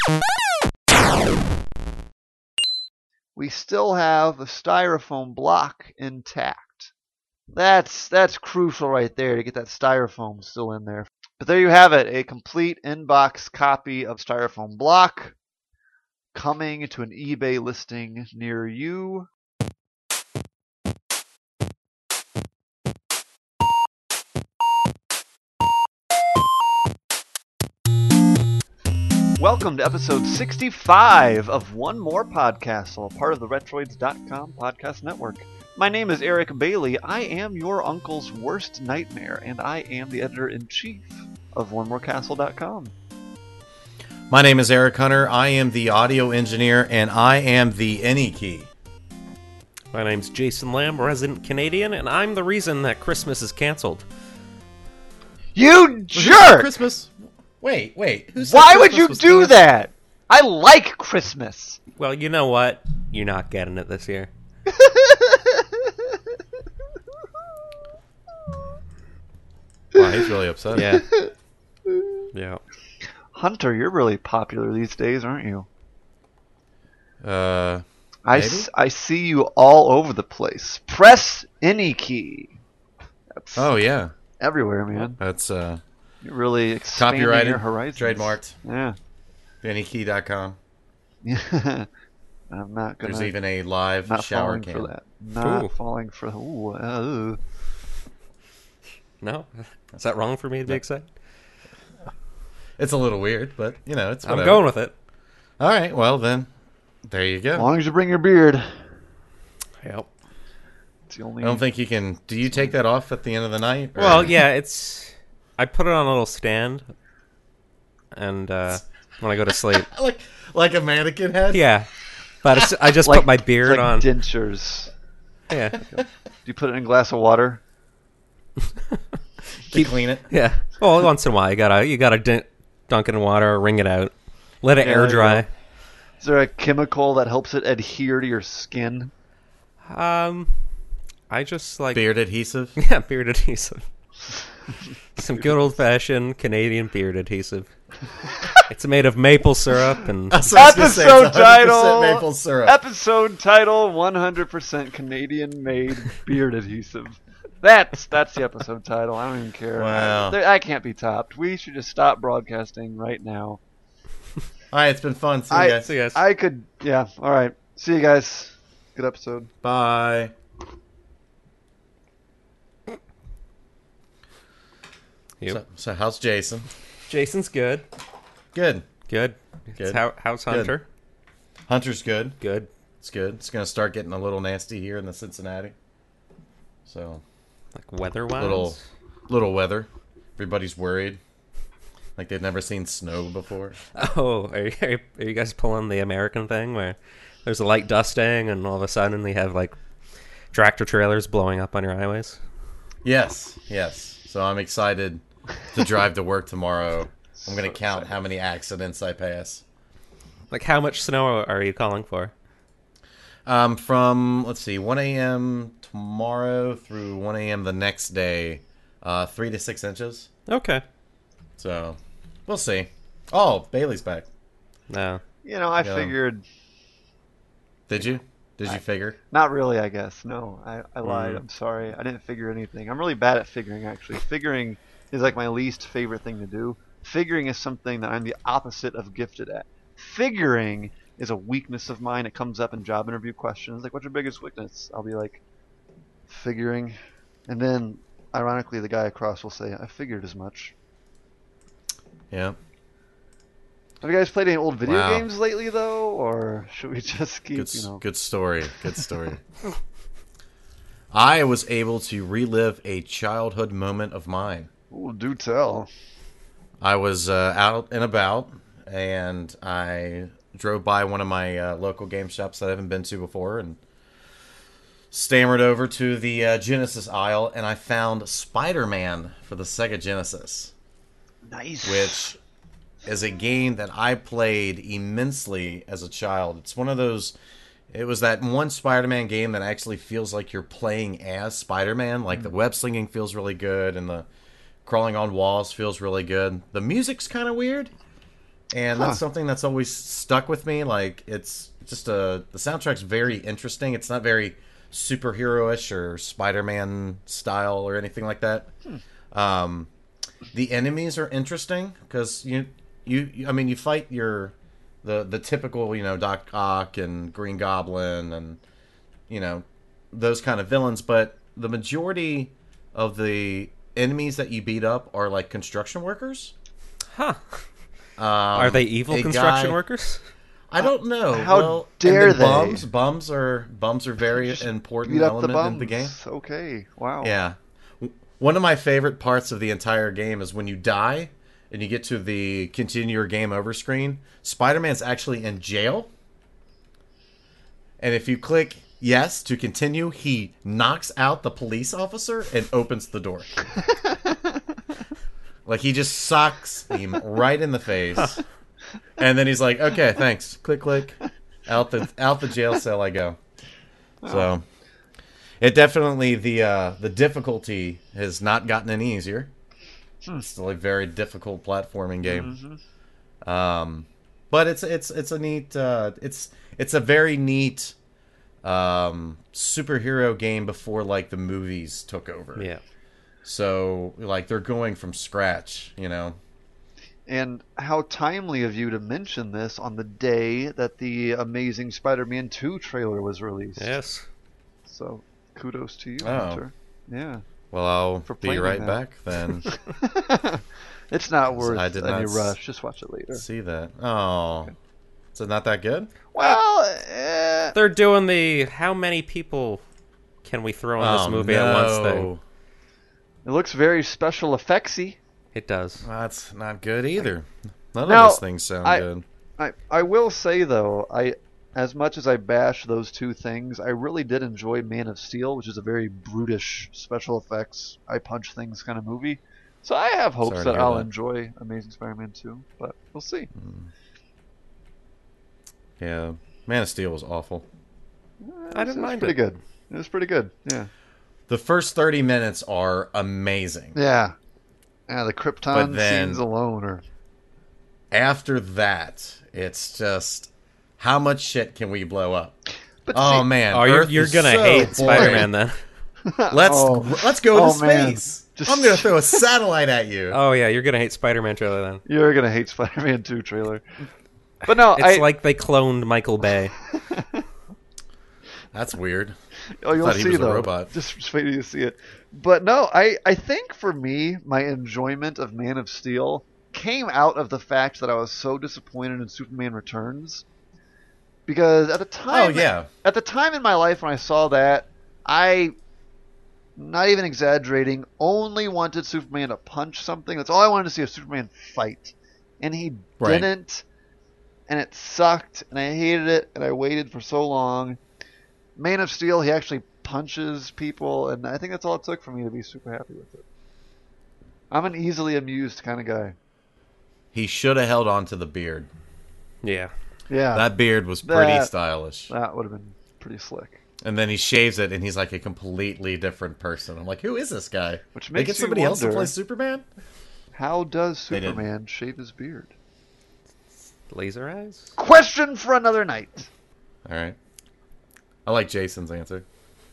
We still have the styrofoam block intact. That's crucial right there to get that styrofoam still in there. But there you have it, a complete inbox copy of Styrofoam Block coming to an eBay listing near you. Welcome to episode 65 of One More Podcastle, part of the Retroids.com podcast network. My name is Eric Bailey. I am your uncle's worst nightmare, and I am the editor-in-chief of OneMoreCastle.com. My name is Eric Hunter. I am the audio engineer, and I am the Any Key. My name's Jason Lamb, resident Canadian, and I'm the reason that Christmas is canceled. You jerk! Christmas? Wait. Why would you do that? I like Christmas. Well, you know what? You're not getting it this year. Wow, he's really upset. Yeah. Yeah. Hunter, you're really popular these days, aren't you? Maybe? I see you all over the place. Press any key. That's Oh, yeah. everywhere, man. That's You're really expanding copyrighted, your horizons. trademarked, Yeah. AnyKey.com. I'm not gonna. There's even a live not shower falling cam. for that. Not Ooh. falling for. Ooh, No? Is that wrong for me to be excited? It's a little weird, but, you know, it's whatever. I'm going with it. All right, well, then, there you go. As long as you bring your beard. Yep. It's the only. I don't think you can... Do you take that off at the end of the night? or- Well, yeah, it's... I put it on a little stand, and when I go to sleep. like a mannequin head? Yeah. But I just put my beard it's like on. dentures. Yeah. Do you put it in a glass of water? To clean it? Yeah. Well, once in a while, you gotta dunk it in water, wring it out, let it Yeah, air there you dry. go. Is there a chemical that helps it adhere to your skin? I just like Beard adhesive? yeah, beard adhesive. Some good old fashioned Canadian beard adhesive. It's made of maple syrup and That's what I was gonna say, it's Episode 100% title. maple syrup. Episode title: 100% Canadian-made beard adhesive. That's the episode title. I don't even care. Wow. I can't be topped. We should just stop broadcasting right now. All right, it's been fun. See you guys. See you guys. I could. Yeah. All right. See you guys. Good episode. Bye. Yep. So how's Jason? Jason's good. Good. Good. Good. How's Hunter? Hunter's good. Good. It's good. It's going to start getting a little nasty here in the Cincinnati. So, Like weather-wise? little weather. Everybody's worried. Like they've never seen snow before. Oh, are you guys pulling the American thing where there's a light dusting and all of a sudden they have like tractor trailers blowing up on your highways? Yes. So I'm excited to drive to work tomorrow. I'm going to count how many accidents I pass. Like how much snow are you calling for? From, let's see, 1 a.m. tomorrow through 1 a.m. the next day, 3 to 6 inches. Okay. So, we'll see. Oh, Bailey's back. No. I Yeah. figured. Did you? Did you figure? Not really, I guess. No, I lied. I'm sorry. I didn't figure anything. I'm really bad at figuring, actually. Figuring is like my least favorite thing to do. Figuring is something that I'm the opposite of gifted at. Figuring is a weakness of mine. It comes up in job interview questions. Like, what's your biggest weakness? I'll be like, figuring. And then, ironically, the guy across will say, I figured as much. Yeah. Have you guys played any old video Wow. games lately, though? Or should we just keep, Good story. Good story. I was able to relive a childhood moment of mine. Ooh, do tell. I was out and about, and I drove by one of my local game shops that I haven't been to before, and stammered over to the Genesis aisle, and I found Spider-Man for the Sega Genesis, Nice. which is a game that I played immensely as a child. It's one of those... It was that one Spider-Man game that actually feels like you're playing as Spider-Man. Like, the web slinging feels really good, and the crawling on walls feels really good. The music's kind of weird. and that's something that's always stuck with me. Like, it's just the soundtrack's very interesting. It's not very superhero-ish or Spider-Man style or anything like that. The enemies are interesting because you fight the typical, Doc Ock and Green Goblin and those kind of villains, but the majority of the enemies that you beat up are like construction workers. Huh. Are they evil construction workers? I don't know. How dare they? Bums are very important Beat up element the bums. in the game. Okay, wow. Yeah. One of my favorite parts of the entire game is when you die and you get to the continue your game over screen. Spider-Man's actually in jail. And if you click yes to continue, he knocks out the police officer and opens the door. Like, he just socks him right in the face. And then he's like, okay, thanks. Click, click. Out the jail cell I go. So it definitely, the difficulty has not gotten any easier. It's still a very difficult platforming game. But it's a neat it's a very neat superhero game before like the movies took over. Yeah. So like they're going from scratch, And how timely of you to mention this on the day that the Amazing Spider-Man 2 trailer was released. Yes. So, kudos to you, Oh. Hunter. Yeah. Well, I'll For be playing right that. back then. It's not worth I did any not rush. Just watch it later. See that? Oh, is it not that good? Well, They're doing the how many people can we throw in this movie at once thing. it looks very special effectsy. It does. That's not good either. None Now, of those things sound good. I will say though, as much as I bash those two things, I really did enjoy Man of Steel, which is a very brutish special effects, I punch things kind of movie. So I have hopes Sorry to that hear I'll that. enjoy Amazing Spider-Man 2, but we'll see. Yeah, Man of Steel was awful. I didn't It was mind pretty it. good. It was pretty good. Yeah. The first 30 minutes are amazing. Yeah. Yeah, the Krypton But then- scenes alone are. After that, it's just how much shit can we blow up? But Oh see- man, Oh, Earth you're is gonna so hate boring. Spider-Man then. Let's go Oh, to man. space. Just- I'm gonna throw a satellite at you. Oh yeah, you're gonna hate Spider-Man trailer then. You're gonna hate Spider-Man 2 trailer. But no, It's like they cloned Michael Bay. That's weird. oh, you'll thought he see was a though. robot. Just wait till you see it. But no, I think for me, my enjoyment of Man of Steel came out of the fact that I was so disappointed in Superman Returns. Because at the time, Oh yeah, at the time in my life when I saw that, I, not even exaggerating, only wanted Superman to punch something. That's all I wanted to see, a Superman fight. And he Right. didn't, and it sucked, and I hated it, and I waited for so long. Man of Steel, he actually punches people, and I think that's all it took for me to be super happy with it. I'm an easily amused kind of guy. he should have held on to the beard. Yeah. Yeah, That beard was pretty That- stylish. that would have been pretty slick. And then he shaves it, and he's like a completely different person. I'm like, who is this guy? Which They makes get you somebody else to wonder- play Superman? How does They didn't. Superman shave his beard? Laser eyes? Question for another night. All right. I like Jason's answer.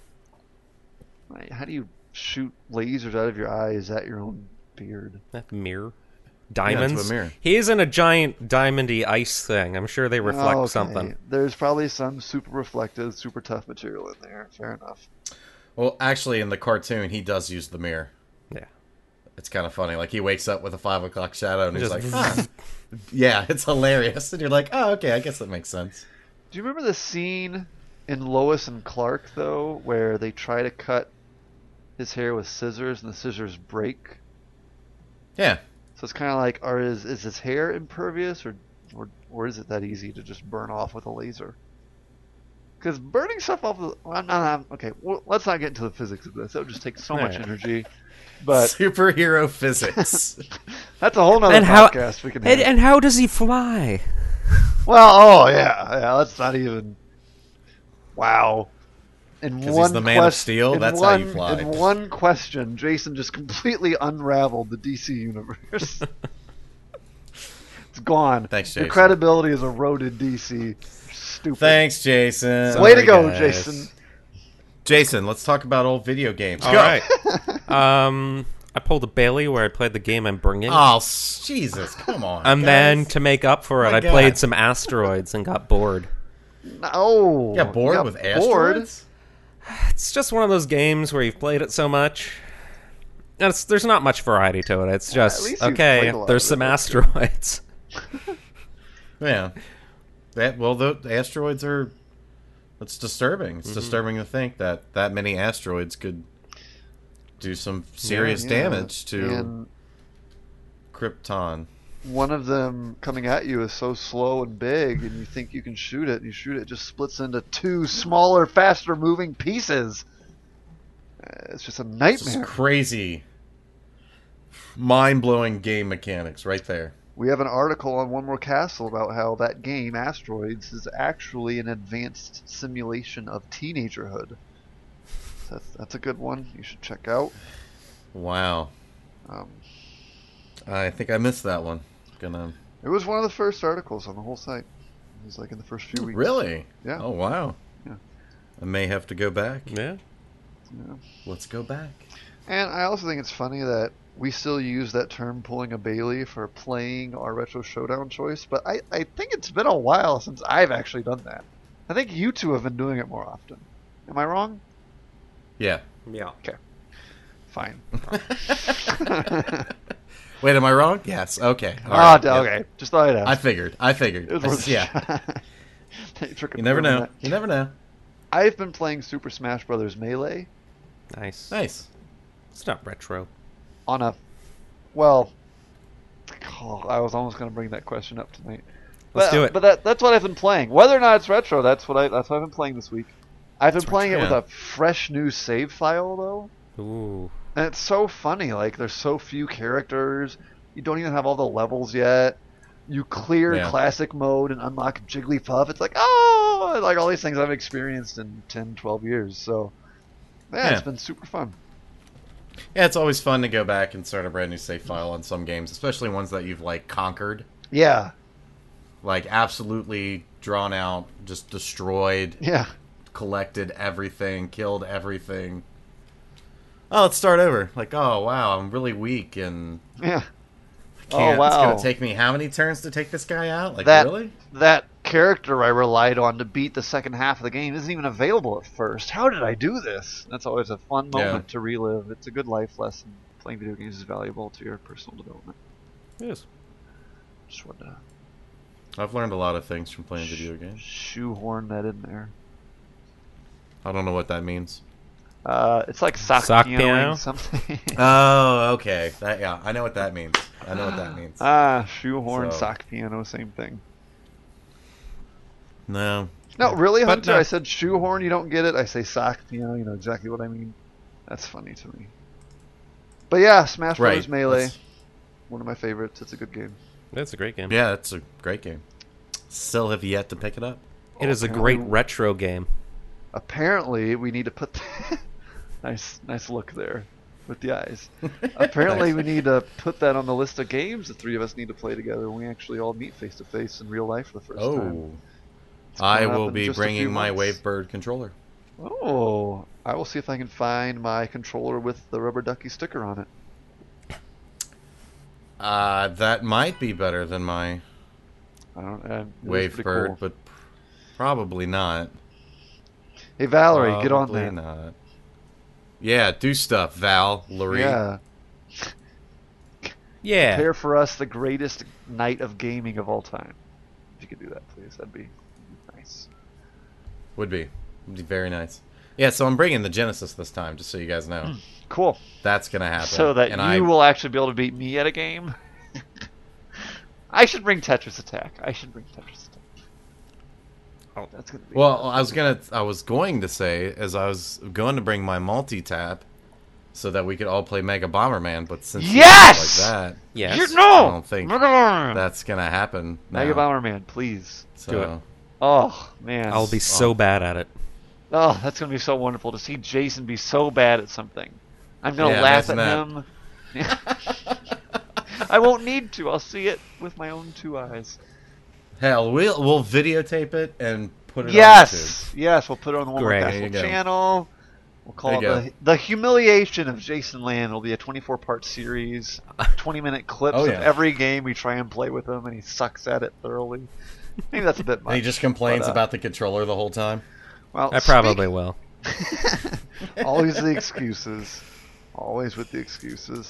How do you shoot lasers out of your eyes at your own beard? That mirror. it's Diamonds. a mirror. He's in a giant diamondy ice thing. I'm sure they reflect Okay, something. There's probably some super reflective, super tough material in there. Fair enough. Well, actually, in the cartoon, he does use the mirror. Yeah. It's kind of funny. Like, he wakes up with a 5 o'clock shadow, and he's Just- like, huh. Yeah, it's hilarious. And you're like, oh, okay, I guess that makes sense. Do you remember the scene in Lois and Clark, though, where they try to cut his hair with scissors and the scissors break? Yeah. So it's kind of like, is his hair impervious, or is it that easy to just burn off with a laser? Because burning stuff off with... okay, well, let's not get into the physics of this. That would just take so much Alright. energy. But Superhero physics. that's a whole nother And how- podcast we can have. And how does he fly? Well, oh yeah, that's not even. Wow. In 'Cause one he's the Man of quest- Steel? in That's how you one- fly. In one question, Jason just completely unraveled the DC universe. It's gone. Thanks, Your Jason. credibility is eroded, DC. Stupid. Thanks, Jason. Way to go, guys. Jason. Jason, let's talk about old video games. All Go. right. I pulled a Bailey where I played the game I'm bringing. Oh, Jesus, come on. And guys. then to make up for it, My I God. played some Asteroids and got bored. No. You got bored with asteroids? It's just one of those games where you've played it so much. And there's not much variety to it. It's at just, least you've okay, played a lot there's of some it, that's good. asteroids. Yeah. The asteroids are... It's disturbing. It's disturbing to think that many asteroids could do some serious Yeah. damage to And Krypton. one of them coming at you is so slow and big, and you think you can shoot it, and you shoot it, it just splits into two smaller, faster moving pieces. It's just a It's nightmare. just crazy, mind-blowing game mechanics right there. We have an article on One More Castle about how that game, Asteroids, is actually an advanced simulation of teenagerhood. That's a good one. You should check out. Wow. Um, I think I missed that one. it was one of the first articles on the whole site. It was like in the first few weeks. Really? Yeah. Oh, wow. Yeah. I may have to go back. Yeah. Yeah. Let's go back. And I also think it's funny that we still use that term pulling a Bailey for playing our Retro Showdown choice, but I think it's been a while since I've actually done that. I think you two have been doing it more often. Am I wrong? Yeah. Yeah. Fine. Wait, am I wrong? Yes. Okay. All Ah, right. Yep. okay. Just thought I'd ask. I figured. It was worth a Yeah. shot. You never know. You never know. I've been playing Super Smash Bros. Melee Nice. Nice. It's not retro. on a... Well... I was almost going to bring that question up tonight. Let's do it. But that's what I've been playing. Whether or not it's retro, that's what I've been playing this week. I've been It's playing it retro. with a fresh new save file, though. Ooh. And it's so funny. Like, there's so few characters. You don't even have all the levels yet. You clear Yeah. classic mode and unlock Jigglypuff. It's like, oh! Like all these things I've experienced in 10, 12 years. So, yeah, it's Yeah. been super fun. Yeah, it's always fun to go back and start a brand new save file on some games, especially ones that you've like conquered, Yeah. like absolutely drawn out, just destroyed, Yeah. collected everything, killed everything. Oh, let's start over. Like, oh wow, I'm really weak and Yeah. can't. Oh, wow. It's gonna take me how many turns to take this guy out? Like, That really? that character I relied on to beat the second half of the game isn't even available at first. How did I do this? That's always a fun Yeah. moment to relive. It's a good life lesson. Playing video games is valuable to your personal development. Yes. Just wanted to I've learned a lot of things from playing video games. shoehorn that in there. I don't know what that means. It's like sock, Sock pianoing piano? something. Oh, okay. Yeah, I know what that means. I know what that means. Shoehorn, So- sock piano, same thing. No. No, really, But Hunter? no. I said shoehorn, you don't get it. I say sock piano, you know exactly what I mean. That's funny to me. But yeah, Smash Bros. Right. Melee, That's- one of my favorites. It's a good game. It's a great game. Yeah, it's a great game. Still have yet to pick it up. It is a Apparently- great retro game. Apparently, we need to put nice look there with the eyes. Apparently, we need to put that on the list of games the three of us need to play together when we actually all meet face to face in real life for the first time. Oh. It's I coming up will in be just a few bringing my months. Wavebird controller. Oh, I will see if I can find my controller with the rubber ducky sticker on it. That might be better than my I don't. It was pretty Wavebird, cool. but probably not. Hey Valerie, get on Probably that. not. Yeah, do stuff, Val. Larry. Yeah, Yeah. prepare for us the greatest night of gaming of all time. If you could do that, please, that'd be nice. Would be very nice. Yeah, so I'm bringing the Genesis this time, just so you guys know. Cool. That's gonna happen. So that and you will actually be able to beat me at a game. I should bring Tetris Attack. Oh, that's gonna be. Well, I was going to say, as I was going to bring my multi-tap, so that we could all play Mega Bomberman, but since you Yes! like that, Yes. You know! I don't think Mega Bomberman. that's gonna happen. Now. Mega Bomberman, please. So, Do it. Oh man. I'll be so bad at it. Oh, that's gonna be so wonderful to see Jason be so bad at something. I'm gonna Yeah, laugh at imagine him. I won't need to. I'll see it with my own 2 eyes. Hell, we'll videotape it and put it on YouTube. Yes, we'll put it on the One More Great. Castle There you go. channel. We'll call There it you the Humiliation of Jason Land. It'll be a 24-part series, 20-minute clips Oh, of yeah. every game we try and play with him, and he sucks at it thoroughly. Maybe that's a bit much. And he just complains but, about the controller the whole time. Well, I probably will. Always the excuses. Always with the excuses.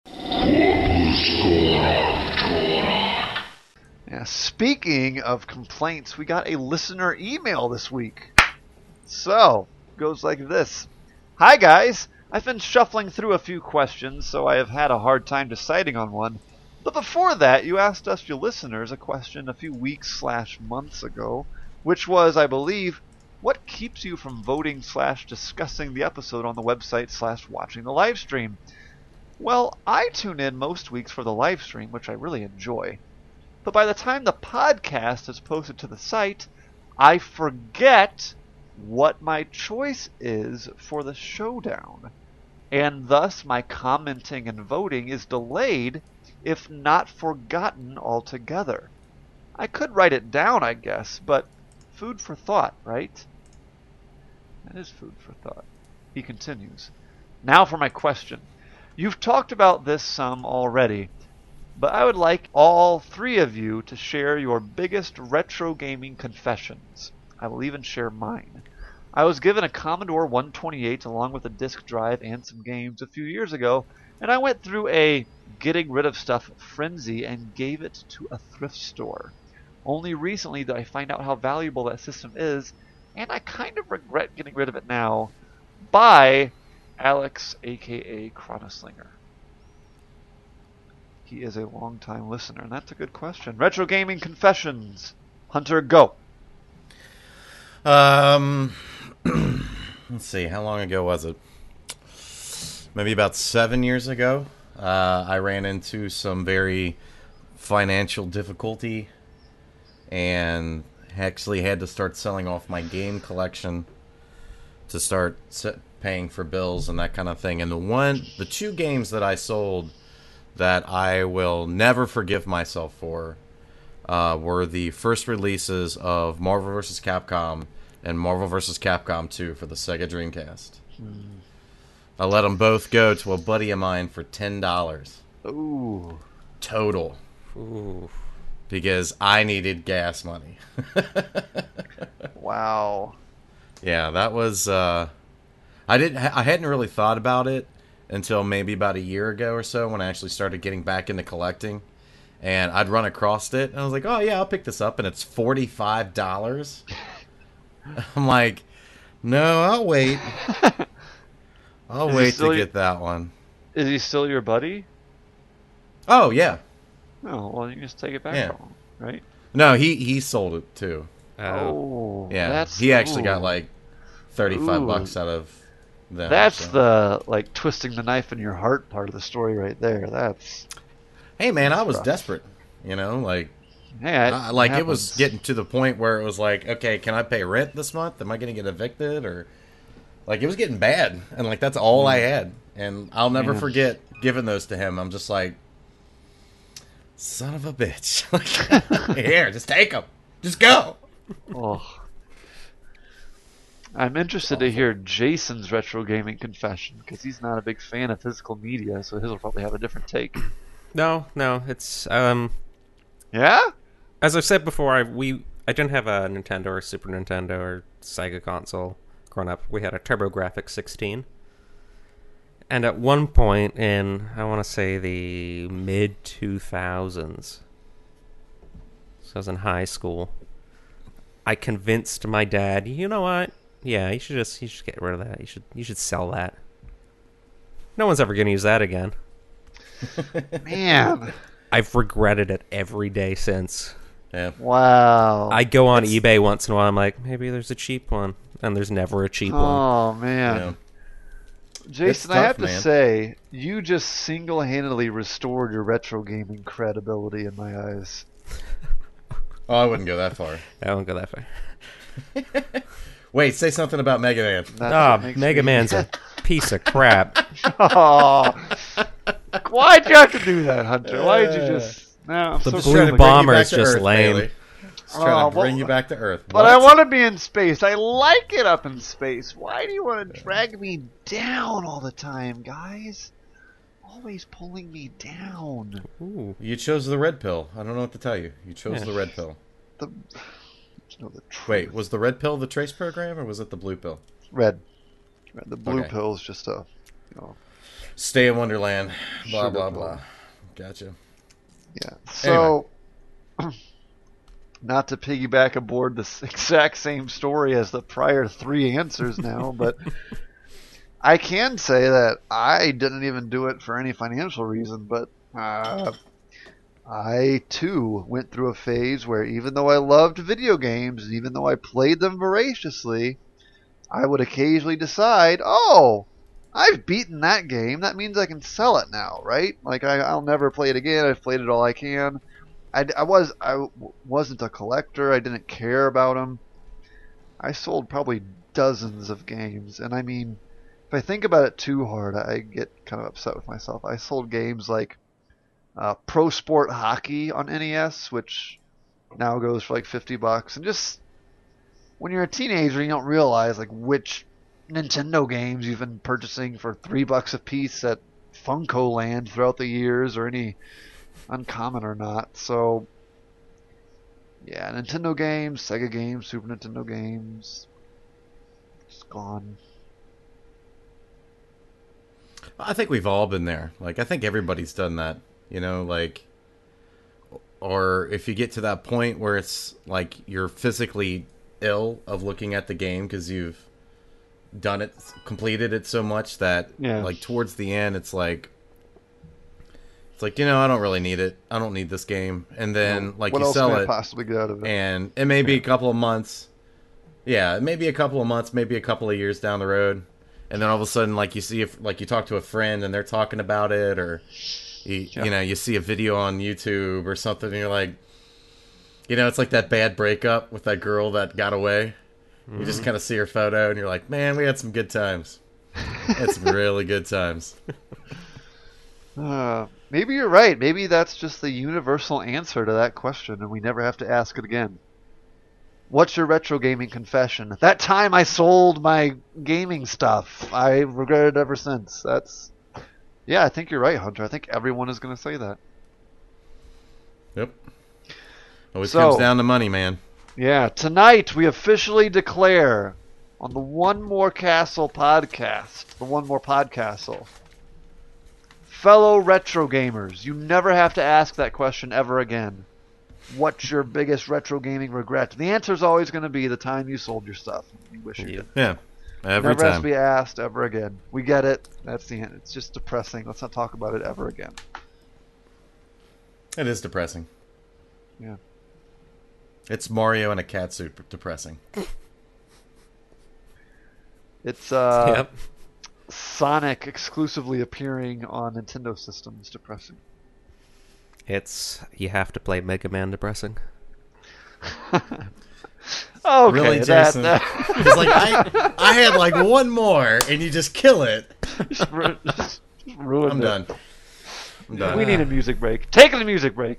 Yeah, speaking of complaints, we got a listener email this week. So, it goes like this. Hi guys, I've been shuffling through a few questions, so I have had a hard time deciding on one. But before that, you asked us, your listeners, a question a few weeks/months ago, which was, I believe, what keeps you from voting/discussing the episode on the website/watching the live stream? Well, I tune in most weeks for the live stream, which I really enjoy. But by the time the podcast is posted to the site, I forget what my choice is for the showdown. And thus my commenting and voting is delayed, if not forgotten altogether. I could write it down, I guess, but food for thought, right? That is food for thought. He continues. Now for my question. You've talked about this some already, but I would like all 3 of you to share your biggest retro gaming confessions. I will even share mine. I was given a Commodore 128 along with a disk drive and some games a few years ago, and I went through a getting rid of stuff frenzy and gave it to a thrift store. Only recently did I find out how valuable that system is, and I kind of regret getting rid of it now. By Alex, aka Chronoslinger. He is a long-time listener, and that's a good question. Retro Gaming Confessions. Hunter, go. Let's see, how long ago was it? Maybe about 7 years ago. I ran into some very financial difficulty and actually had to start selling off my game collection to start paying for bills and that kind of thing. And the 2 games that I sold that I will never forgive myself for were the first releases of Marvel vs. Capcom and Marvel vs. Capcom 2 for the Sega Dreamcast. I let them both go to a buddy of mine for $10. Ooh. Total. Ooh. Because I needed gas money. Wow. Yeah, that was... I hadn't really thought about it until maybe about a year ago or so when I actually started getting back into collecting. And I'd run across it, and I was like, oh yeah, I'll pick this up, and it's $45. I'm like, no, I'll wait. I'll wait to get that one. Is he still your buddy? Oh, yeah. Oh, well, you can just take it back Yeah. from him, right? No, he sold it, too. Oh. Yeah, he actually got ooh. like $35 Ooh. out of them. That's so. the, like, twisting the knife in your heart part of the story right there. That's... Hey, man, I was rough. desperate. You know, like... Hey, it was getting to the point where it was like, okay, can I pay rent this month? Am I going to get evicted? Or like, it was getting bad, and like that's all I had, and I'll never forget giving those to him. I'm just like, son of a bitch! Here, just take them, just go. Oh. I'm interested to hear Jason's retro gaming confession because he's not a big fan of physical media, so his will probably have a different take. No, it's Yeah? as I've said before, I didn't have a Nintendo or Super Nintendo or Sega console growing up. We had a TurboGrafx 16. And at one point in, I want to say, the mid-2000s, so I was in high school, I convinced my dad, you know what? Yeah, you should get rid of that. You should sell that. No one's ever going to use that again. Man. I've regretted it every day since. Yeah. Wow. I go on eBay once in a while. I'm like, maybe there's a cheap one, and there's never a cheap one. Oh, man. Yeah. Jason, It's I have tough, to man. say, you just single-handedly restored your retro gaming credibility in my eyes. Oh, I wouldn't go that far. I won't go that far. Wait, say something about Mega Man. That's what Ah, makes Mega me- Man's a piece of crap. Oh. Why'd you have to do that, Hunter? Why did you just? No, I'm The so blue Trying to bring you bomber back is to just Earth, lame. Bailey. Just trying to well, bring you back to Earth. But I What? want to be in space. I like it up in space. Why do you want to drag me down all the time, guys? Always pulling me down. Ooh. You chose the red pill. I don't know what to tell you. You chose Yeah. the red pill. The, no, the Wait, was the red pill the trace program, or was it the blue pill? red. The blue Okay. pill is just a, Stay in Wonderland. Blah, Sugar blah, pill. blah. Gotcha. yeah. So, not to piggyback aboard the exact same story as the prior 3 answers now, but I can say that I didn't even do it for any financial reason, but I too went through a phase where even though I loved video games, and even though I played them voraciously, I would occasionally decide, oh, I've beaten that game. That means I can sell it now, right? Like I'll never play it again. I've played it all I can. I wasn't a collector. I didn't care about them. I sold probably dozens of games, and I mean, if I think about it too hard, I get kind of upset with myself. I sold games like Pro Sport Hockey on NES, which now goes for like $50, and just when you're a teenager, you don't realize like which Nintendo games you've been purchasing for $3 a piece at Funko Land throughout the years, or any uncommon or not. So yeah, Nintendo games, Sega games, Super Nintendo games, it's gone. I think we've all been there. Like, I think everybody's done that. You know, like, or if you get to that point where it's like you're physically ill of looking at the game because you've done it, completed it so much that, like, towards the end, it's like, you know, I don't really need it. I don't need this game. And then, like, what you else sell can I it, possibly get out of it? and it may be a couple of months. Yeah, maybe a couple of months, maybe a couple of years down the road. And then all of a sudden, like, you see, if like you talk to a friend and they're talking about it, or you know, you see a video on YouTube or something, and you're like, you know, it's like that bad breakup with that girl that got away. You just kind of see her photo, and you're like, man, we had some good times. Had some really good times. Maybe you're right. Maybe that's just the universal answer to that question, and we never have to ask it again. What's your retro gaming confession? That time I sold my gaming stuff. I regret it ever since. Yeah, I think you're right, Hunter. I think everyone is going to say that. Yep. Always So- comes down to money, man. Yeah, tonight we officially declare on the One More Castle podcast, the One More Podcastle, fellow retro gamers, you never have to ask that question ever again. What's your biggest retro gaming regret? The answer is always going to be the time you sold your stuff. You wish you did. Yeah. Every Never has time. to be asked ever again. We get it. That's the end. It's just depressing. Let's not talk about it ever again. It is depressing. Yeah. It's Mario in a cat suit depressing. It's Yep. Sonic exclusively appearing on Nintendo systems depressing. It's you have to play Mega Man depressing. Okay, Really, Jason? It's like, I had like one more, and you just kill it. just ruined I'm it. done. I'm done. We need a music break. Take a music break.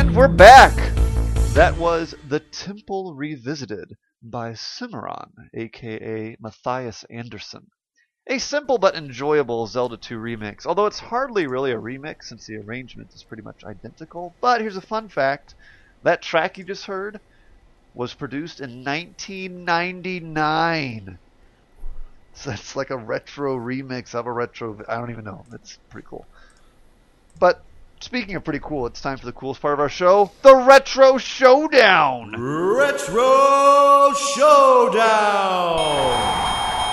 And we're back! That was The Temple Revisited by Cimarron, aka Matthias Anderson. A simple but enjoyable Zelda 2 remix, although it's hardly really a remix since the arrangement is pretty much identical. But here's a fun fact. That track you just heard was produced in 1999. So that's like a retro remix of a retro... I don't even know. It's pretty cool. But speaking of pretty cool, it's time for the coolest part of our show, the Retro Showdown! Retro Showdown!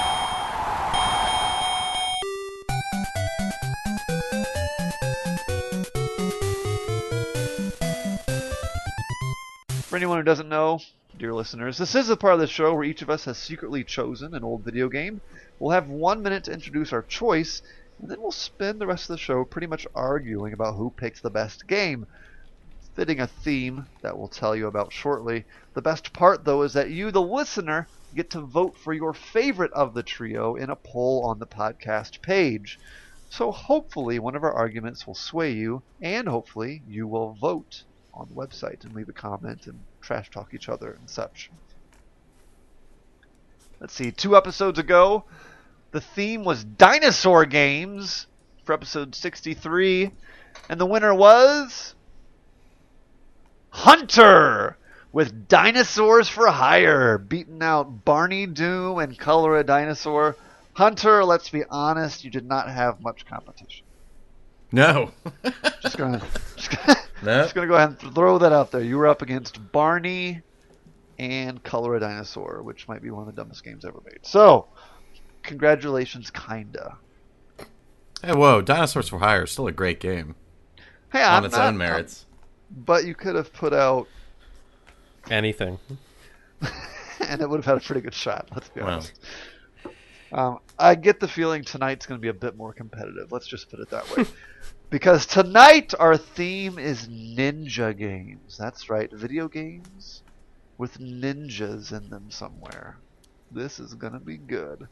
For anyone who doesn't know, dear listeners, this is a part of the show where each of us has secretly chosen an old video game. We'll have 1 minute to introduce our choice, and then we'll spend the rest of the show pretty much arguing about who picks the best game, fitting a theme that we'll tell you about shortly. The best part, though, is that you, the listener, get to vote for your favorite of the trio in a poll on the podcast page. So hopefully one of our arguments will sway you, and hopefully you will vote on the website and leave a comment and trash talk each other and such. Let's see, 2 episodes ago, the theme was dinosaur games for episode 63, and the winner was Hunter with Dinosaurs for Hire, beating out Barney Doom and Color a Dinosaur. Hunter, let's be honest, you did not have much competition. No. Just gonna Nope. go ahead and throw that out there. You were up against Barney and Color a Dinosaur, which might be one of the dumbest games ever made. So, congratulations, kinda. Hey, whoa, Dinosaurs for Hire is still a great game. Hey, on its own merits. But you could have put out, Anything. and it would have had a pretty good shot, let's be honest. I get the feeling tonight's going to be a bit more competitive. Let's just put it that way. Because tonight our theme is ninja games. That's right, video games with ninjas in them somewhere. This is going to be good.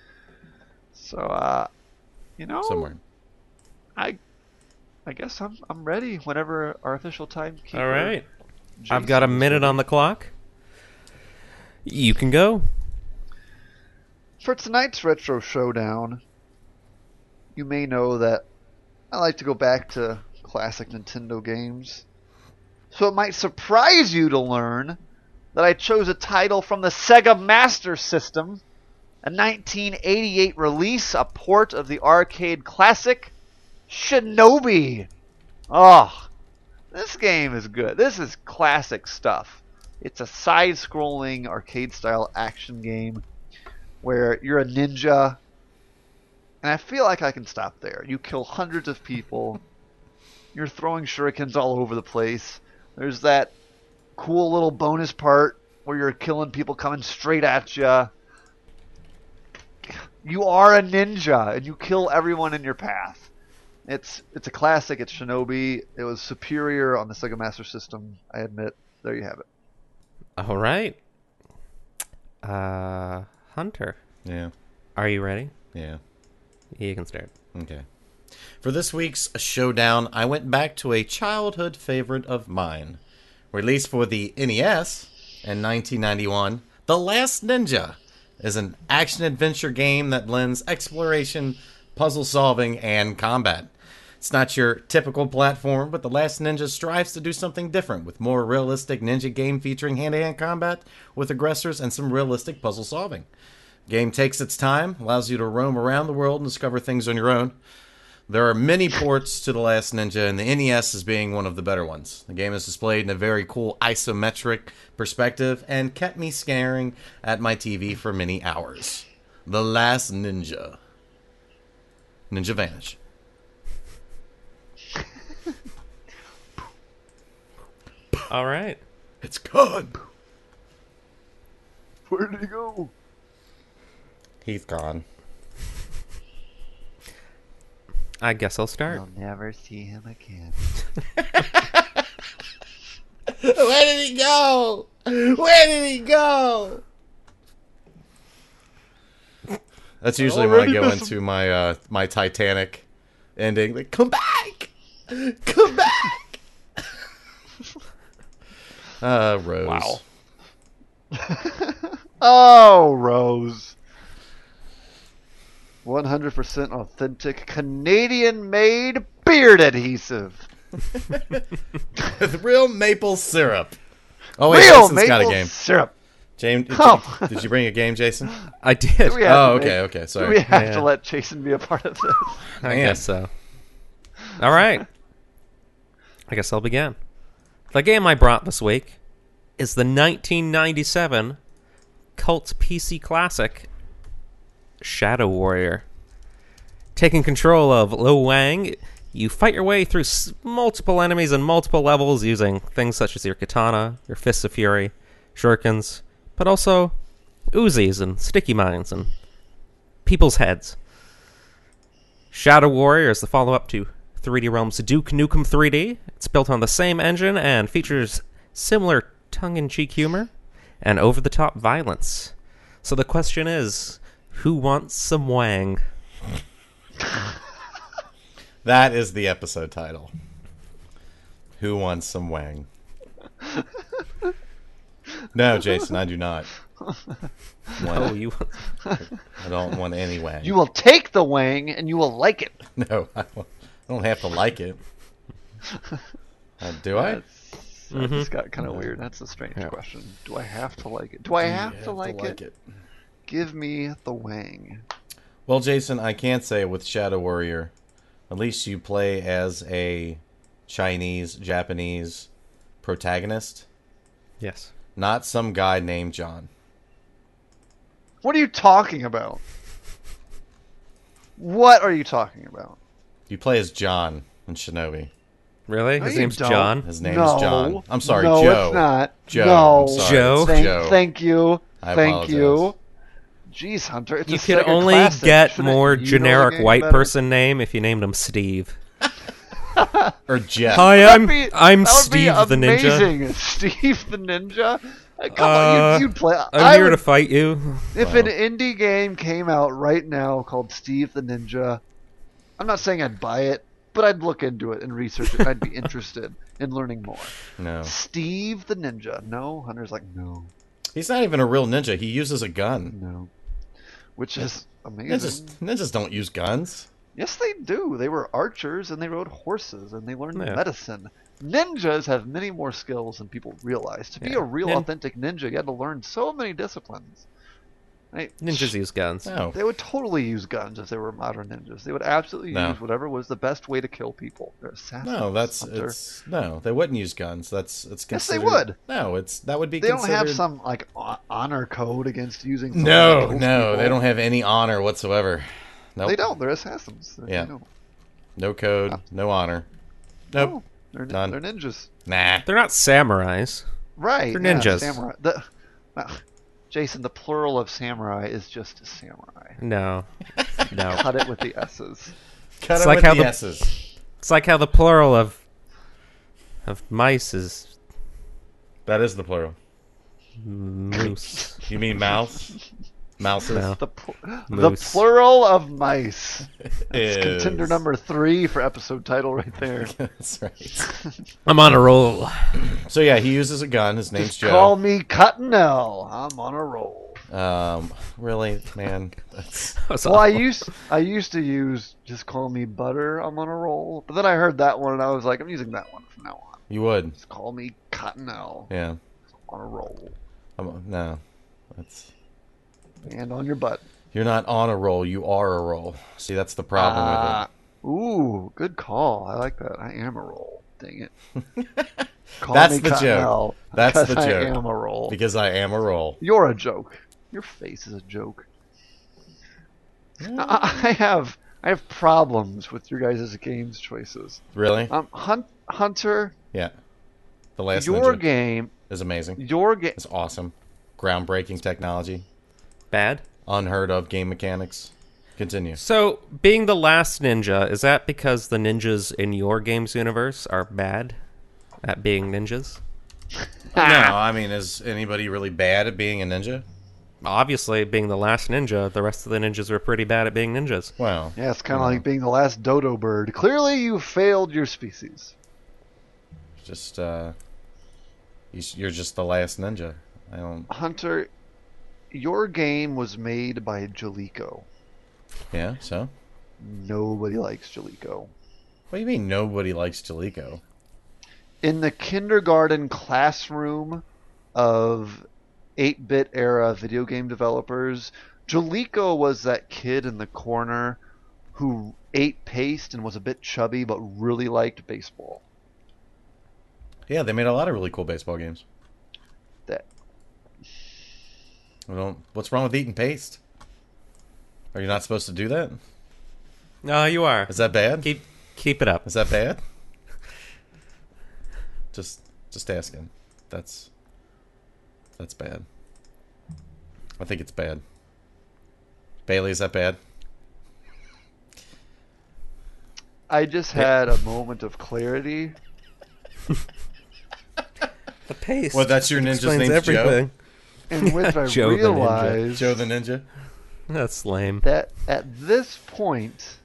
So, Somewhere. I guess I'm ready whenever our official timekeeper. All right. Jason I've got a is minute ready. on the clock. You can go. For tonight's Retro Showdown, you may know that I like to go back to classic Nintendo games. So it might surprise you to learn that I chose a title from the Sega Master System, a 1988 release, a port of the arcade classic Shinobi. Oh, this game is good. This is classic stuff. It's a side-scrolling arcade-style action game where you're a ninja, and I feel like I can stop there. You kill hundreds of people. You're throwing shurikens all over the place. There's that cool little bonus part where you're killing people coming straight at you. You are a ninja, and you kill everyone in your path. It's a classic. It's Shinobi. It was superior on the Sega Master System, I admit. There you have it. All right. Hunter, Yeah. are you ready? Yeah. You can start. Okay. For this week's showdown, I went back to a childhood favorite of mine. Released for the NES in 1991, The Last Ninja is an action-adventure game that blends exploration, puzzle solving, and combat. It's not your typical platform, but The Last Ninja strives to do something different with more realistic ninja game featuring hand-to-hand combat with aggressors and some realistic puzzle solving. The game takes its time, allows you to roam around the world and discover things on your own. There are many ports to The Last Ninja, and the NES is being one of the better ones. The game is displayed in a very cool isometric perspective and kept me staring at my TV for many hours. The Last Ninja. Ninja Vanish. All right. It's gone. Where did he go? He's gone. I guess I'll start. You'll never see him again. Where did he go? Where did he go? That's usually when I go into my my Titanic ending. Like, come back! Come back! Rose. Wow. Oh, Rose. 100% authentic Canadian-made beard adhesive. With real maple syrup. Oh wait, Real Jason's got a maple game. syrup. James, Oh. did you bring a game, Jason? I did. Do we have Oh, to okay, make- okay. Do Sorry. we have Yeah. to let Jason be a part of this? I Man. guess so. All right. I guess I'll begin. The game I brought this week is the 1997 cult PC classic Shadow Warrior. Taking control of Lo Wang, you fight your way through multiple enemies and multiple levels using things such as your katana, your fists of fury, shurikens, but also Uzis and sticky mines and people's heads. Shadow Warrior is the follow-up to 3D Realms' Duke Nukem 3D. It's built on the same engine and features similar tongue-in-cheek humor and over-the-top violence. So the question is, who wants some Wang? That is the episode title. Who wants some Wang? No, Jason, I do not. Oh, you I don't want any Wang. You will take the wang and you will like it. No, I don't have to like it. Do I? That just got kind of weird. That's a strange question. Do I have to like it? Do I have to like it? Give me the wang. Well, Jason, I can't say with Shadow Warrior. At least you play as a Chinese, Japanese protagonist, Yes. not some guy named John. What are you talking about? What are you talking about? You play as John in Shinobi. Really? No, His you name's don't. John? His name No. is John. I'm sorry, no, Joe. it's not. Joe. No. I'm sorry, Joe? it's Thank, Joe. thank you. I Thank you. apologize. Jeez, Hunter, it's You a could Sega only classic. get Shouldn't more you know the generic game white better? person name if you named him Steve. Or Jeff. Hi, That'd I'm be- I'm that would be Steve the Ninja. amazing. Steve the Ninja. Come on, you'd play. I'm here to fight you. If Wow. an indie game came out right now called Steve the Ninja, I'm not saying I'd buy it, but I'd look into it and research it. I'd be interested in learning more. No. Steve the Ninja. No, Hunter's like no, He's not even a real ninja. He uses a gun. no, which is amazing. Ninjas don't use guns. Yes, they do. They were archers and they rode horses and they learned Yeah. medicine. Ninjas have many more skills than people realize. To be Yeah. a real Nin- authentic ninja, you had to learn so many disciplines. Ninjas use guns. No. They would totally use guns if they were modern ninjas. They would absolutely No. use whatever was the best way to kill people. They're assassins. No, that's Hunter. it's no. They wouldn't use guns. It's Yes, considered. they would. No, that would be. They don't considered... have some like honor code against using. something No, that kills no, people. they don't have any honor whatsoever. Nope. They don't. They're assassins. Yeah. No. No code, no honor. Nope. No, they're, None. they're ninjas. Nah. They're not samurais. Right. They're yeah, ninjas. samurai. Jason, the plural of samurai is just samurai. No. No. Cut it with the S's. Cut It's it like with how the the- S's. It's like how the plural of mice is That is the plural. moose. You mean mouse? Mouses? No. The Moose. plural of mice. Is- Contender number 3 for episode title right there. That's right. I'm on a roll. So yeah, he uses a gun. His name's Call Joe. me Cottonelle. I'm on a roll. Really, man. That's... That's Well, I awful. used to use just call me Butter. I'm on a roll. But then I heard that one and I was like, I'm using that one from now on. You would. Just call me Cottonelle. Yeah. On a roll. No. That's... And on your butt. You're not on a roll. You are a roll. See, that's the problem Ooh, good call. I like that. I am a roll. Dang it. Call That's me the joke. Cottonelle, That's the because joke. I am a roll. with it. Because I am a roll. You're a joke. Your face is a joke. I have problems with your guys' games choices. Really? Hunter, Yeah. The last your Ninja game, is amazing. your game. It's awesome. Groundbreaking technology. Bad. Unheard of game mechanics. Continue. So, being the last ninja, is that because the ninjas in your game's universe are bad at being ninjas? No, I mean, is anybody really bad at being a ninja? Obviously, being the last ninja, the rest of the ninjas were pretty bad at being ninjas. Well, Yeah, it's kind of like being the last dodo bird. Clearly, you failed your species. just You're just the last ninja. I don't. Hunter, your game was made by Jaleco. Yeah. So. Nobody likes Jaleco. What do you mean nobody likes Jaleco? In the kindergarten classroom of 8-bit era video game developers, Jaleco was that kid in the corner who ate paste and was a bit chubby but really liked baseball. Yeah, they made a lot of really cool baseball games. That What's wrong with eating paste? Are you not supposed to do that? No, you are. Is that bad? Keep it up. Is that bad? Just asking. That's bad. I think it's bad. Bailey, is that bad? I just had a moment of clarity. The paste. Well, that's your ninja's explains name's everything. In which I Joe the Ninja. realized Joe the Ninja? That's lame. that at this point,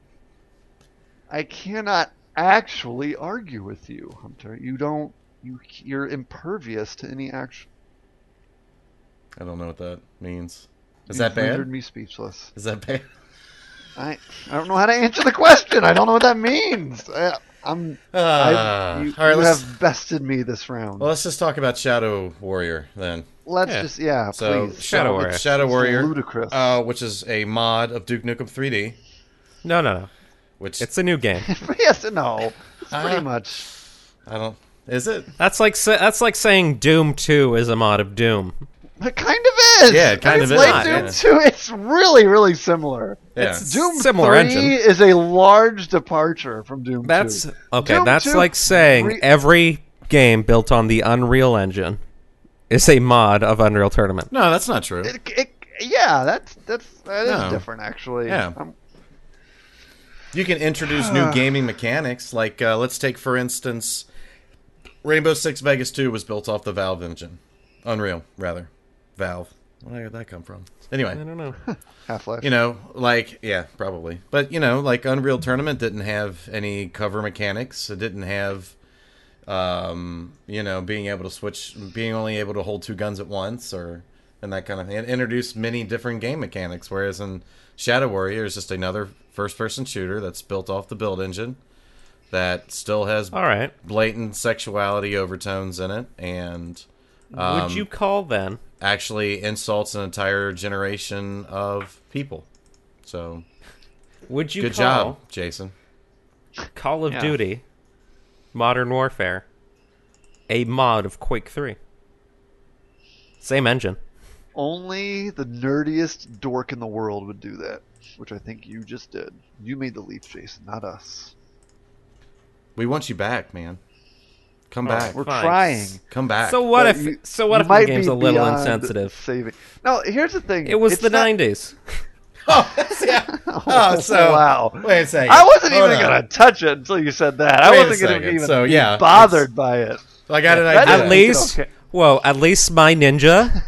I cannot actually argue with you, Hunter. You're impervious to any action. I don't know what that means. Is You've that bad? rendered me speechless. Is that bad? I don't know how to answer the question. I don't know what that means. You All right, have bested me this round. Well, let's just talk about Shadow Warrior then. Let's Yeah. So please. Shadow Warrior. Shadow It's Warrior, ludicrous. which is a mod of Duke Nukem 3D. No. Which It's a new game. Yes and no. It's pretty Uh, much. I don't. Is it? That's like saying Doom 2 is a mod of Doom. It kind of is. Yeah, it kind it's of like is, Doom yeah. 2. It's really, really similar. Yeah. It's Doom similar 3 engine. is a large departure from Doom 2. That's okay. Doom That's 2 like saying re- every game built on the Unreal Engine is a mod of Unreal Tournament. No, that's not true. Yeah, that is No. different actually. Yeah. You can introduce new gaming mechanics. Like, let's take, for instance, Rainbow Six Vegas 2 was built off the Valve engine. Unreal, rather. Valve. Where did that come from? Anyway. I don't know. Half-Life. Yeah, probably. But, like Unreal Tournament didn't have any cover mechanics. It didn't have, being able to switch, being only able to hold two guns at once and that kind of thing. It introduced many different game mechanics, whereas in Shadow Warrior is just another first-person shooter that's built off the build engine that still has All right. blatant sexuality overtones in it and Would you call then actually insults an entire generation of people. So, Would you good call job, Jason. Call of Yeah. Duty Modern Warfare a mod of Quake 3? Same engine. Only the nerdiest dork in the world would do that, which I think you just did. You made the leap, Jason, not us. We want you back, man. Come back. We're Fine. trying. Come back. So what But if you the might game's be a little beyond insensitive? Saving. No, here's the thing. It was It's the not- 90s. yeah. Oh, so wow. Wait a second. I wasn't Hold even on. gonna touch it until you said that. I Wait a wasn't gonna second. even So, be yeah, bothered by it. I got an That idea. is- At least, okay. whoa, at least my ninja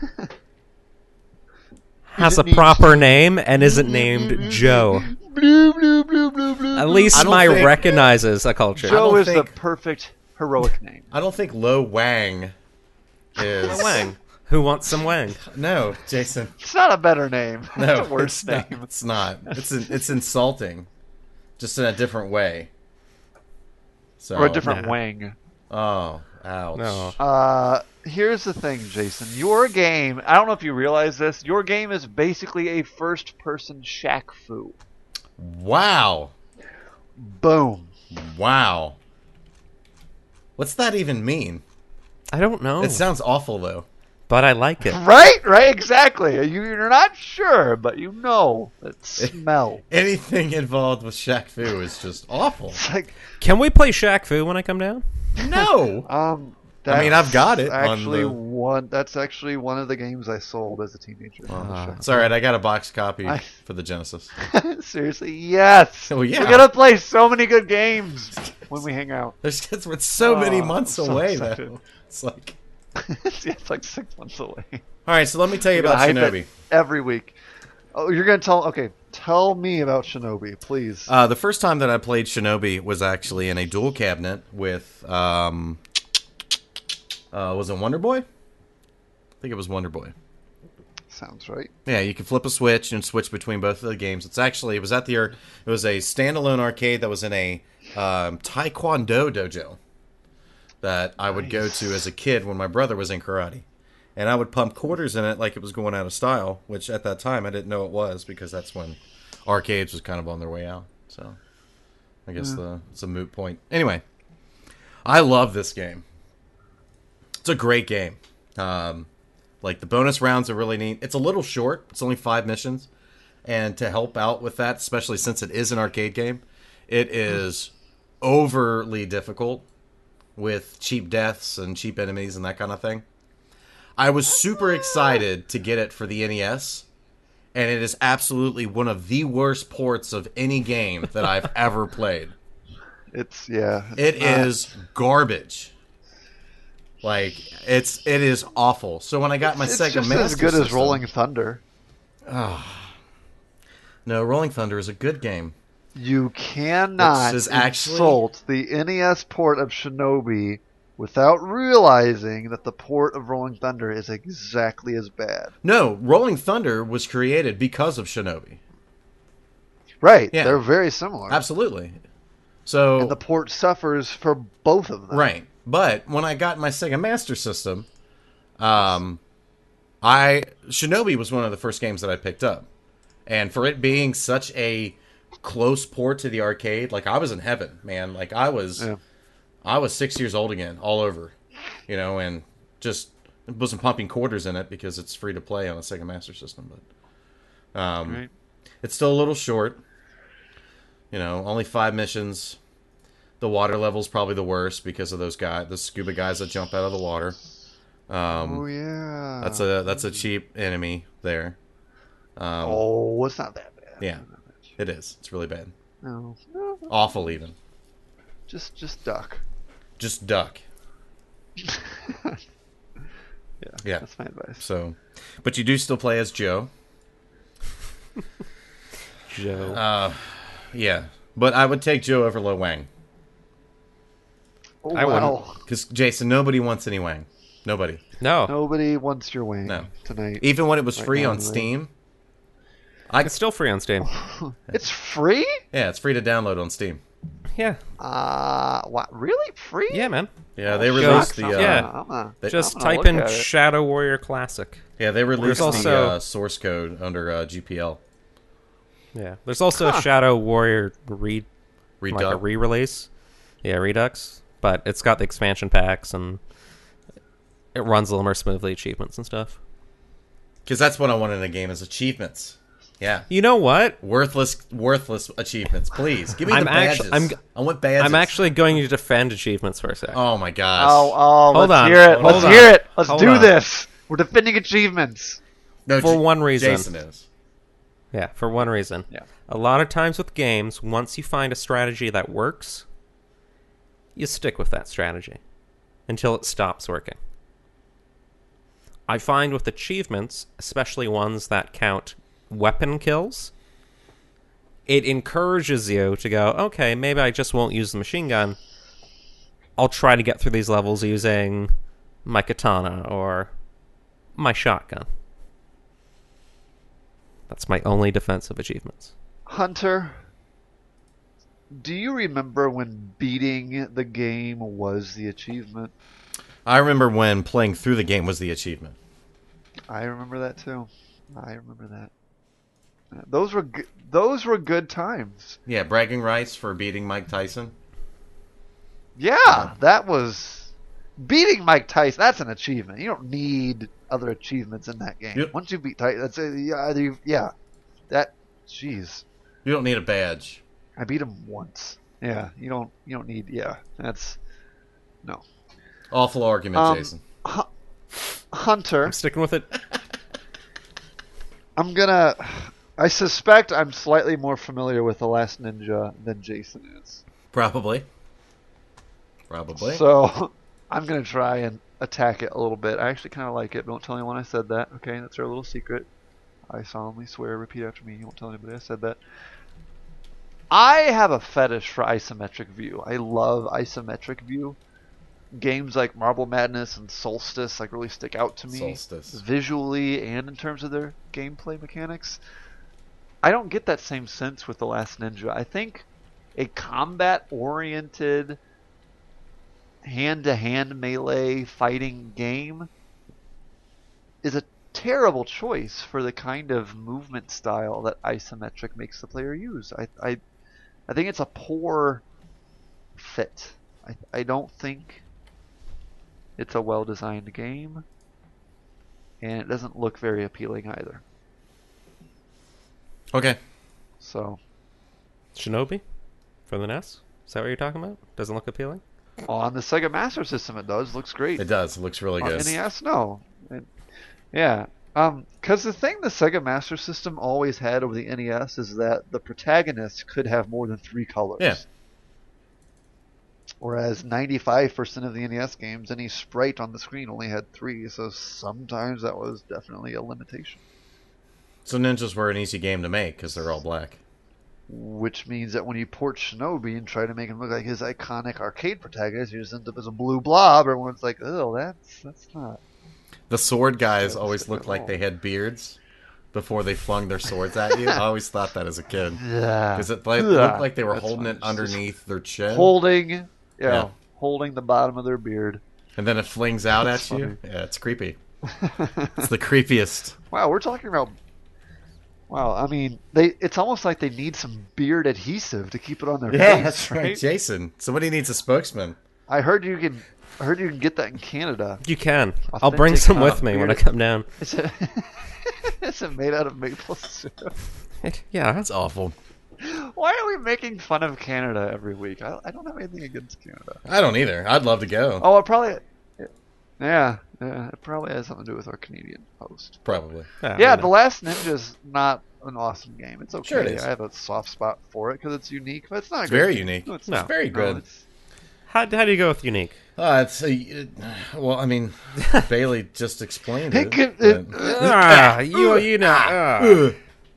has a Didn't he- proper name and isn't named Joe. Blue, blue, blue, blue, blue. At blue. least I don't my think- recognizes a culture. Joe don't is think- the perfect heroic name. I don't think Lo Wang is. Wang. Who wants some Wang? No, Jason. It's not a better name. No, It's a worse it's not. name. It's not. It's insulting, just in a different way. So. Or a different Nah. wang. Oh, ouch. No. Here's the thing, Jason. Your game, I don't know if you realize this, your game is basically a first-person Shaq Fu. Wow. Boom. Wow. What's that even mean? I don't know. It sounds awful, though. But I like it. Right, exactly. You're not sure, but you know. It smell. Anything involved with Shaq Fu is just awful. It's like, Can we play Shaq Fu when I come down? No. that's I mean, I've got it on Actually, the- that's actually one of the games I sold as a teenager. It's all right. I got a box copy I- for the Genesis. Seriously, yes. Oh, yeah. We're gonna play so many good games when we hang out. There's it's so many Oh, months I'm so away, excited. though. It's like, It's like 6 months away. all right. So let me tell you We're gonna about hype Shinobi. it every week. Oh, you're gonna tell? Okay, tell me about Shinobi, please. The first time that I played Shinobi was actually in a dual cabinet with Was it Wonder Boy? I think it was Wonder Boy. Sounds right. Yeah, you can flip a switch and switch between both of the games. It was it was a standalone arcade that was in a Taekwondo dojo that I would go to as a kid when my brother was in karate. And I would pump quarters in it like it was going out of style, which at that time I didn't know it was, because that's when arcades was kind of on their way out. So I guess it's a moot point. Anyway, I love this game. It's a great game. Like, the bonus rounds are really neat. It's a little short. It's only 5 missions. And to help out with that, especially since it is an arcade game, it is overly difficult with cheap deaths and cheap enemies and that kind of thing. I was super excited to get it for the NES, and it is absolutely one of the worst ports of any game that I've ever played. It is garbage. Like, it is awful. So when I got my Sega just Master as good System, as Rolling Thunder. No, Rolling Thunder is a good game. You cannot insult the NES port of Shinobi without realizing that the port of Rolling Thunder is exactly as bad. No, Rolling Thunder was created because of Shinobi. Right. Yeah. They're very similar. Absolutely. So, and the port suffers for both of them. Right. But when I got my Sega Master System, Shinobi was one of the first games that I picked up. And for it being such a close port to the arcade, like, I was in heaven, man. Like, I was 6 years old again, all over. And just wasn't pumping quarters in it because it's free to play on a Sega Master System. But it's still a little short. Only 5 missions. The water level's probably the worst because of the scuba guys that jump out of the water. That's a cheap enemy there. It's not that bad. Yeah, it is. It's really bad. No. Awful even. Just duck. Just duck. Yeah, that's my advice. So, but you do still play as Joe. Joe. Yeah, but I would take Joe over Lo Wang. Oh, I wouldn't. Because, Jason, nobody wants any Wang. Nobody. No. Nobody wants your Wang tonight. Even when it was free on Steam. It's still free on Steam. It's free? Yeah, it's free to download on Steam. Yeah. What? Really? Free? Yeah, man. Yeah, they released the... Just type in Shadow Warrior Classic. Yeah, they released the source code under GPL. Yeah. There's also a Shadow Warrior like a re-release. Yeah, Redux. But it's got the expansion packs, and it runs a little more smoothly, achievements and stuff. Because that's what I want in a game, is achievements. Yeah. You know what? Worthless achievements. Please, give me the badges. I want badges. I'm actually going to defend achievements for a second. Oh, my gosh. Let's hear it. Let's hear it. Let's do this. We're defending achievements. No, for one reason. Jason is. Yeah, for one reason. Yeah. A lot of times with games, once you find a strategy that works, you stick with that strategy until it stops working. I find with achievements, especially ones that count weapon kills, it encourages you to go, okay, maybe I just won't use the machine gun. I'll try to get through these levels using my katana or my shotgun. That's my only defensive achievements. Hunter, do you remember when beating the game was the achievement? I remember when playing through the game was the achievement. I remember that too. I remember that. Those were good times. Yeah, bragging rights for beating Mike Tyson. Yeah, that was beating Mike Tyson. That's an achievement. You don't need other achievements in that game. Once you beat Tyson, that's that. Jeez. You don't need a badge. I beat him once. Yeah, you don't need. Yeah, that's no. Awful argument, Jason. Hunter, I'm sticking with it. I suspect I'm slightly more familiar with The Last Ninja than Jason is. Probably. So I'm gonna try and attack it a little bit. I actually kind of like it. Don't tell anyone I said that. Okay, that's our little secret. I solemnly swear, repeat after me. You won't tell anybody I said that. I have a fetish for isometric view. I love isometric view. games like Marble Madness and Solstice like really stick out to me Solstice. visually and in terms of their gameplay mechanics. I don't get that same sense with The Last Ninja. I think a combat-oriented, hand-to-hand melee fighting game is a terrible choice for the kind of movement style that isometric makes the player use. I think it's a poor fit. I don't think it's a well-designed game, and it doesn't look very appealing either. Okay. So, Shinobi for the NES? Is that what you're talking about? Doesn't look appealing? on the Sega Master System, it does. Looks great. It does. It looks really On good. NES, no. Yeah. Because the thing the Sega Master System always had over the NES is that the protagonist could have more than 3 colors. Yeah. Whereas 95% of the NES games, any sprite on the screen only had 3, so sometimes that was definitely a limitation. So ninjas were an easy game to make because they're all black. Which means that when you port Shinobi and try to make him look like his iconic arcade protagonist, you just end up as a blue blob. Everyone's like, "Oh, that's not." The sword guys That's always at looked like all. they had beards before they flung their swords at you. I always thought that as a kid. Yeah. Because it looked like they were That's holding fine. it underneath their chin. Holding, Yeah. holding the bottom of their beard. And then it flings out That's at you. funny. Yeah, it's creepy. It's the creepiest. Wow, we're talking about. Wow, I mean, it's almost like they need some beard adhesive to keep it on their Yeah, face, that's right. Jason, somebody needs a spokesman. I heard you can get that in Canada. You can. I'll bring Authentic, some with me when I beard. come down. Is it, is it made out of maple syrup? Yeah. That's awful. Why are we making fun of Canada every week? I don't have anything against Canada. I don't either. I'd love to go. Oh, it probably. Yeah, it probably has something to do with our Canadian host. Probably. Yeah, The Last Ninja's not an awesome game. It's okay. Sure it is. I have a soft spot for it because it's unique, but it's not. It's a great very game. unique. No, it's No. not. Very No, good. it's- How do you go with unique? Well, I mean, Bailey just explained It it. could- but- You know.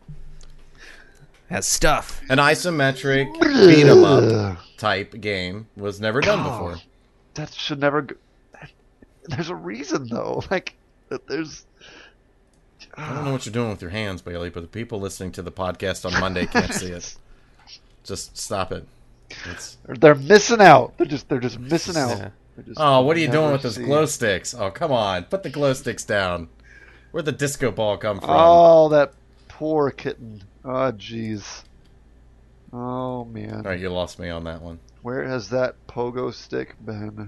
Has stuff. An isometric beat 'em up type game was never done before. That should never. There's a reason though. Like, there's. I don't know what you're doing with your hands, Bailey, but the people listening to the podcast on Monday can't see it. Just stop it. It's... They're missing out. They're just missing out. Yeah. They just Oh, what are you doing never with those see. glow sticks? Oh, come on. Put the glow sticks down. Where'd the disco ball come from? Oh, that poor kitten. Oh, jeez. Oh man. All right, you lost me on that one. Where has that pogo stick been?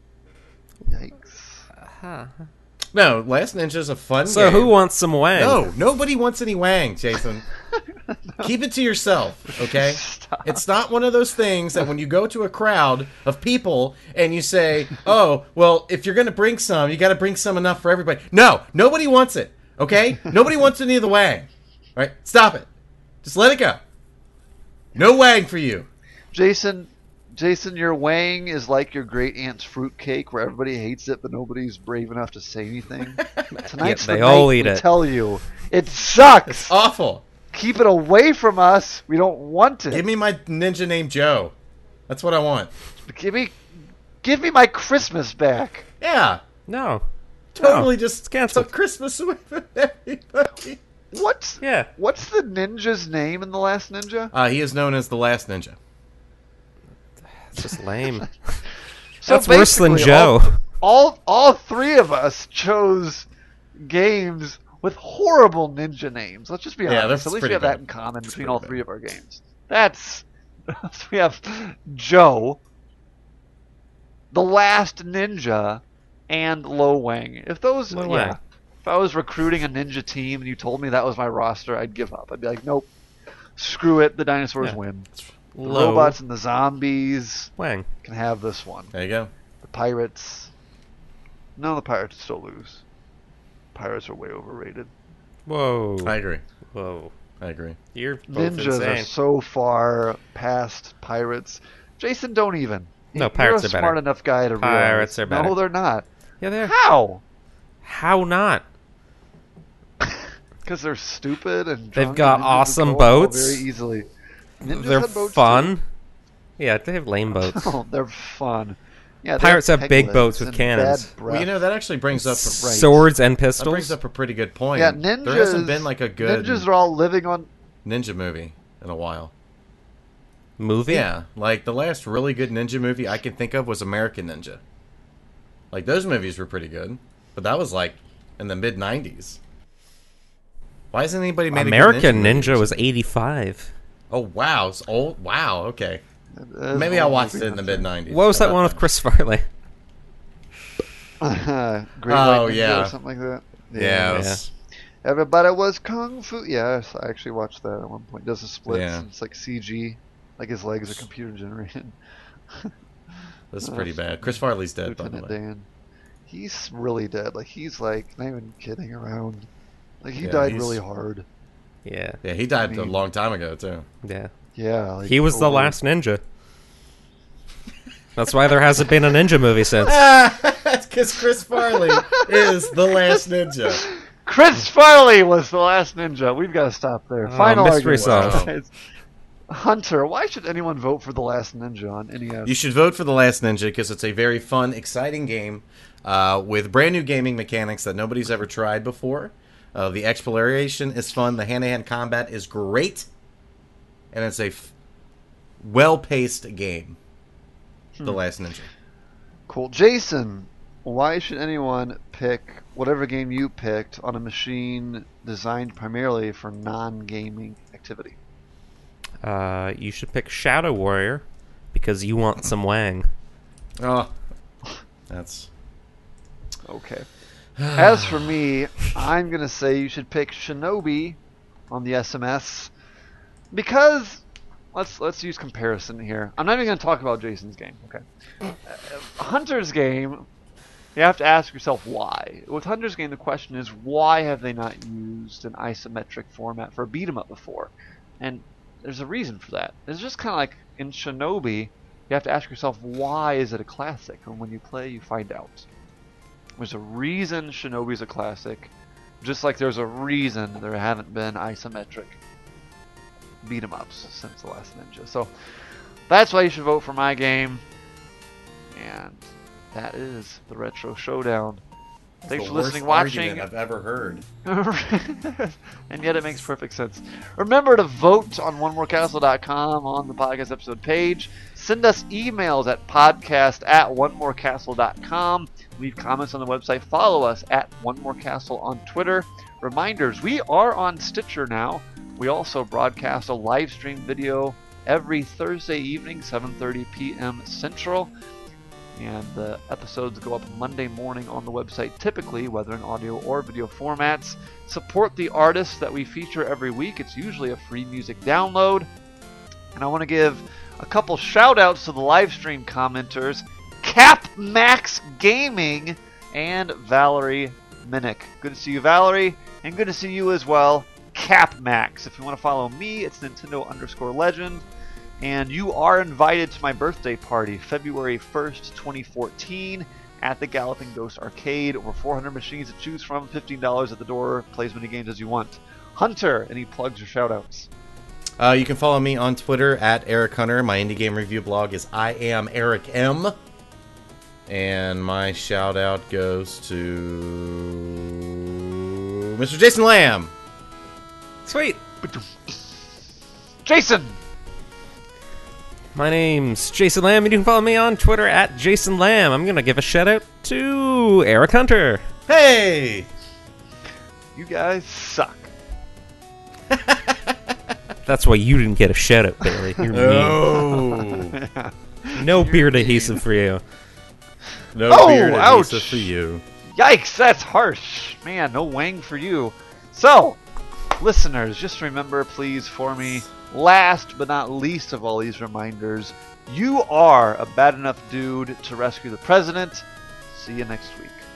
Yikes. No, Last Ninja's a fun So game. who wants some wang? No, nobody wants any wang, Jason. Keep it to yourself, okay? Stop. It's not one of those things that when you go to a crowd of people and you say, "Oh, well, if you're going to bring some, you got to bring some enough for everybody." No, nobody wants it, okay? Nobody wants any of the wang. All right? Stop it. Just let it go. No wang for you. Jason, your wang is like your great aunt's fruitcake, where everybody hates it, but nobody's brave enough to say anything. Tonight's they the all night eat we it. tell you it sucks. Awful. Keep it away from us. We don't want it. Give me my ninja named Joe. That's what I want. Give me my Christmas back. Yeah. No. Totally No, just it's canceled. took Christmas away from everybody. What's Yeah. What's the ninja's name in The Last Ninja? He is known as the Last Ninja. It's just lame. So That's worse than basically, Joe. All three of us chose games with horrible ninja names. Let's just be Yeah, honest. that's At least pretty we have bad. that in common between pretty all bad. three of our games. We have Joe, The Last Ninja, and Lo Wang. If I was recruiting a ninja team and you told me that was my roster, I'd give up. I'd be like, nope, screw it. The dinosaurs Yeah. win. The Low robots and the zombies wang. can have this one. There you go. The pirates. No, the pirates still lose. Pirates are way overrated. Whoa. I agree. Whoa. I agree. You're both Ninjas insane. are so far past pirates. Jason, don't even. No, You're pirates a are better. smart enough guy to realize. Pirates are better. No, they're not. Yeah, they're. How? How not? Because they're stupid and They've drunk got and ninjas awesome can go boats. very easily. Ninjas They're have boats fun. Yeah, they have lame too. boats. Oh, they're fun. Yeah, they Pirates have peg big legs boats with and cannons. bad Well, you know, breath. that actually brings up Swords and that brings pistols. up a pretty good point. Yeah, ninjas. There hasn't been like a good ninjas are all living on. ninja movie in a while. Movie? Yeah, like the last really good ninja movie I can think of was American Ninja. Like those movies were pretty good, but that was like in the mid '90s. Why hasn't anybody made American a good Ninja movie? was 85. Oh wow, it's old. Wow, okay. That's Maybe an I old watched movie, it in the I'm mid sure. '90s. What was that one with Chris Farley? Great Oh, White Ninja yeah. or something like that. Yeah, it was- Everybody was kung fu. Yes, I actually watched that at one point. Does the splits. Yeah. And it's like CG, like his legs are computer generated. that's pretty bad. Chris Farley's dead, by the Lieutenant way. Dan. He's really dead. Like he's like not even kidding around. Like he Yeah, died he's- really hard. Yeah. Yeah, he died I a mean- long time ago too. Yeah. Yeah, like, He was the over- last ninja. That's why there hasn't been a ninja movie since. That's because Chris Farley is the last ninja. Chris Farley was the last ninja. We've got to stop there. Oh, Final mystery argument. solved. Guys. Hunter, why should anyone vote for the last ninja on NES? You should vote for The Last Ninja because it's a very fun, exciting game with brand new gaming mechanics that nobody's ever tried before. The exploration is fun. The hand-to-hand combat is great. And it's a well-paced game. The Last Ninja. Cool. Jason, why should anyone pick whatever game you picked on a machine designed primarily for non-gaming activity? You should pick Shadow Warrior because you want some Wang. Oh, that's... Okay. As for me, I'm going to say you should pick Shinobi on the SMS because let's use comparison here. I'm not even going to talk about Jason's game, okay? Hunter's game, you have to ask yourself why. With Hunter's game, the question is why have they not used an isometric format for a beat 'em up before? And there's a reason for that. It's just kind of like in Shinobi, you have to ask yourself why is it a classic? And when you play, you find out. There's a reason Shinobi's a classic, just like there's a reason there haven't been isometric beat 'em ups since The Last Ninja. So that's why you should vote for my game. And that is the Retro Showdown. Thanks for listening, watching. I've ever heard. And yet it makes perfect sense. Remember to vote on onemorecastle.com on the podcast episode page. Send us emails at podcast@onemorecastle.com. Leave comments on the website. Follow us at onemorecastle on Twitter. Reminders, we are on Stitcher now. We also broadcast a live stream video every Thursday evening, 7:30 p.m. Central. And the episodes go up Monday morning on the website, typically, whether in audio or video formats. Support the artists that we feature every week. It's usually a free music download. And I want to give a couple shout-outs to the live stream commenters, Cap Max Gaming and Valerie Minnick. Good to see you, Valerie, and good to see you as well, Cap Max. If you want to follow me, it's Nintendo_Legend. And you are invited to my birthday party, February 1st, 2014, at the Galloping Ghost Arcade. Over 400 machines to choose from, $15 at the door. Play as many games as you want. Hunter, any plugs or shoutouts? You can follow me on Twitter at Eric Hunter. My indie game review blog is I Am Eric M. And my shout out goes to Mr. Jason Lamb. Sweet. Jason! My name's Jason Lamb, and you can follow me on Twitter at Jason Lamb. I'm going to give a shout out to Eric Hunter. Hey! You guys suck. That's why you didn't get a shout out, Bailey. You're mean. Oh. No beard adhesive for you. No Oh, beard adhesive ouch. for you. Yikes, that's harsh. Man, no Wang for you. So, listeners, just remember, please, for me, last but not least of all these reminders, you are a bad enough dude to rescue the president. See you next week.